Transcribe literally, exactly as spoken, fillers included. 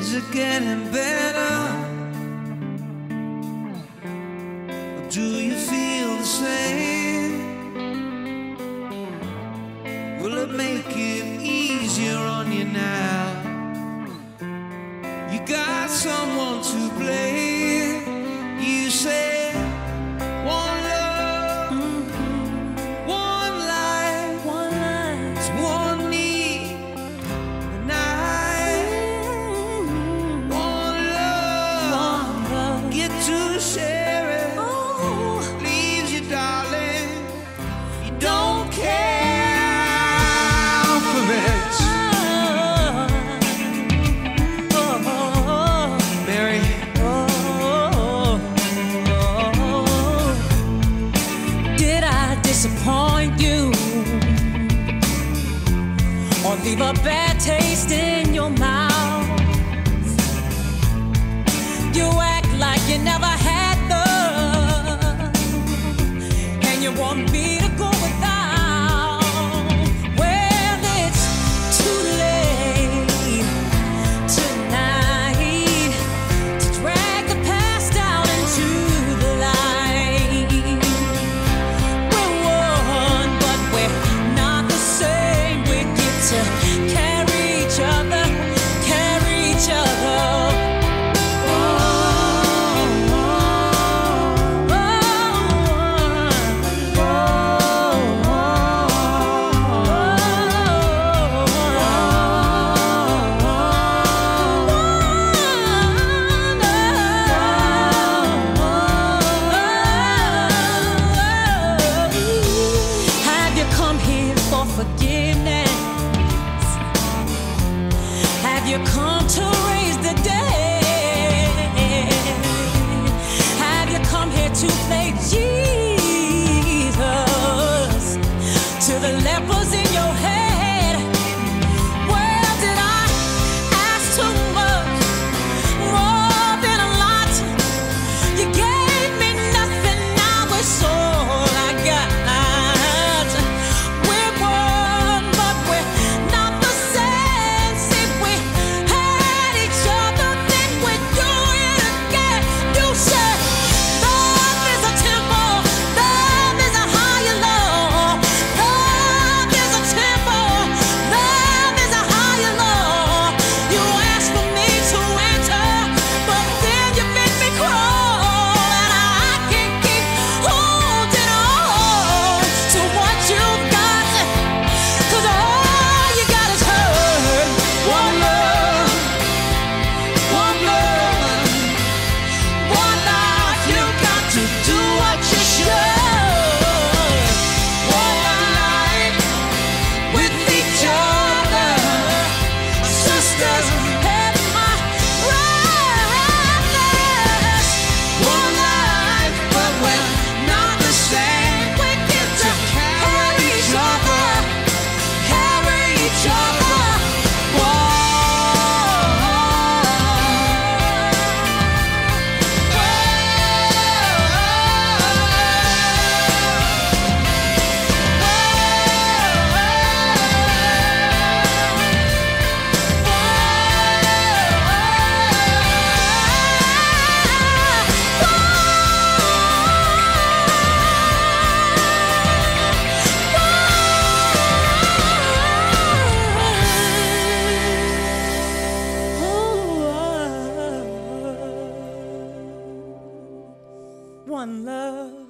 things are getting better? Or do you feel the same? Will it make it easier on you now? You got someone to blame. You say one love, one life, One life, it's one need, and I one love, one love. get to share it. Oh, Leaves you, darling, you don't care for it. Mary, did I disappoint you or leave a bad taste in your mouth? You act like you never had love, and you want me to go without. Well, it's too late tonight to drag the past out into the light. We're one, but we're not the same. We get to carry each other, carry each other. Have you come here for forgiveness? Have you come to raise the dead? Have you come here to play Jesus to the lepers in your head? Well, did I ask too much, more than a lot? You gave me nothing, now it's all I got. We're one, but we're not the same. See, we had each other, then we do it again. You said love is a temple, love is a higher law. Love is a temple, love is a higher law. You asked for me to enter, but then you made me crawl, and I can't keep holding on to what you got, 'cause all you got is hurt. One love, one love, one life. You got to do what you should. One life with each other, sisters and my brothers. One life, but we're not the same. We get to carry each other, carry each other. One love.